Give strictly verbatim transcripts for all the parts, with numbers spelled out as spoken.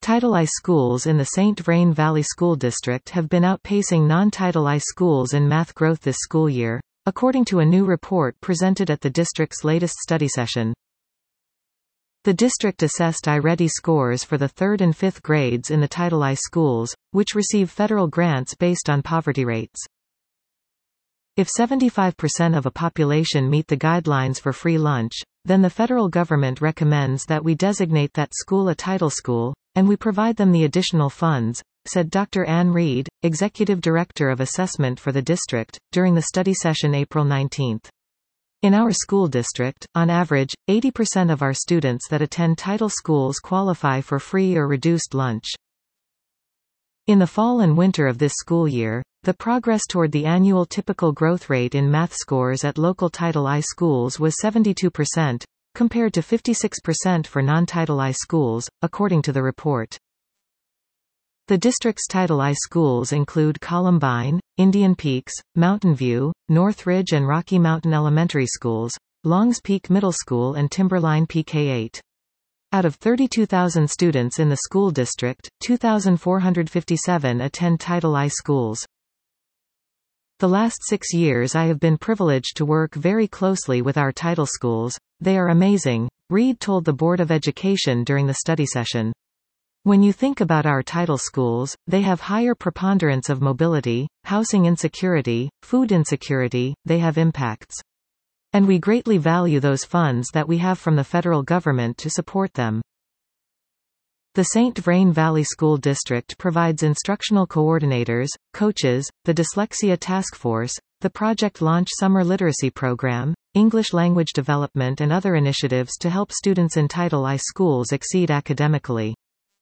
Title I schools in the Saint Vrain Valley School District have been outpacing non-Title I schools in math growth this school year, according to a new report presented at the district's latest study session. The district assessed I-Ready scores for the third and fifth grades in the Title I schools, which receive federal grants based on poverty rates. If seventy-five percent of a population meet the guidelines for free lunch, then the federal government recommends that we designate that school a title school, and we provide them the additional funds, said Doctor Ann Reed, Executive Director of Assessment for the district, during the study session April nineteenth. In our school district, on average, eighty percent of our students that attend title schools qualify for free or reduced lunch. In the fall and winter of this school year, the progress toward the annual typical growth rate in math scores at local Title I schools was seventy-two percent, compared to fifty-six percent for non-Title I schools, according to the report. The district's Title I schools include Columbine, Indian Peaks, Mountain View, Northridge and Rocky Mountain Elementary Schools, Longs Peak Middle School and Timberline P K eight. Out of thirty-two thousand students in the school district, two thousand four hundred fifty-seven attend Title I schools. The last six years I have been privileged to work very closely with our title schools. They are amazing, Reed told the Board of Education during the study session. When you think about our title schools, they have higher preponderance of mobility, housing insecurity, food insecurity, they have impacts. And we greatly value those funds that we have from the federal government to support them. The Saint Vrain Valley School District provides instructional coordinators, coaches, the Dyslexia Task Force, the Project Launch Summer Literacy Program, English language development and other initiatives to help students in Title I schools exceed academically.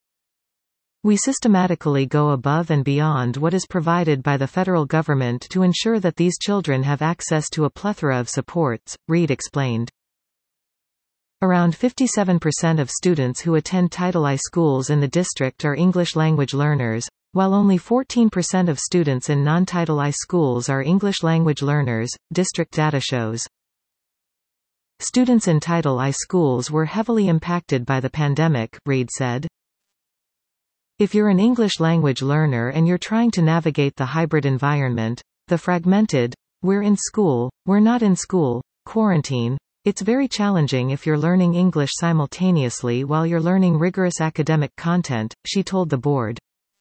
We systematically go above and beyond what is provided by the federal government to ensure that these children have access to a plethora of supports, Reed explained. Around fifty-seven percent of students who attend Title I schools in the district are English language learners, while only fourteen percent of students in non-Title I schools are English language learners, district data shows. Students in Title I schools were heavily impacted by the pandemic, Reed said. If you're an English language learner and you're trying to navigate the hybrid environment, the fragmented, we're in school, we're not in school, quarantine, it's very challenging if you're learning English simultaneously while you're learning rigorous academic content, she told the board.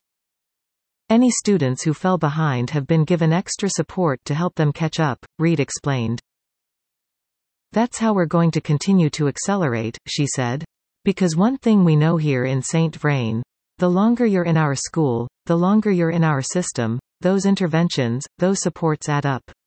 Any students who fell behind have been given extra support to help them catch up, Reed explained. That's how we're going to continue to accelerate, she said. Because one thing we know here in Saint Vrain, the longer you're in our school, the longer you're in our system, those interventions, those supports add up.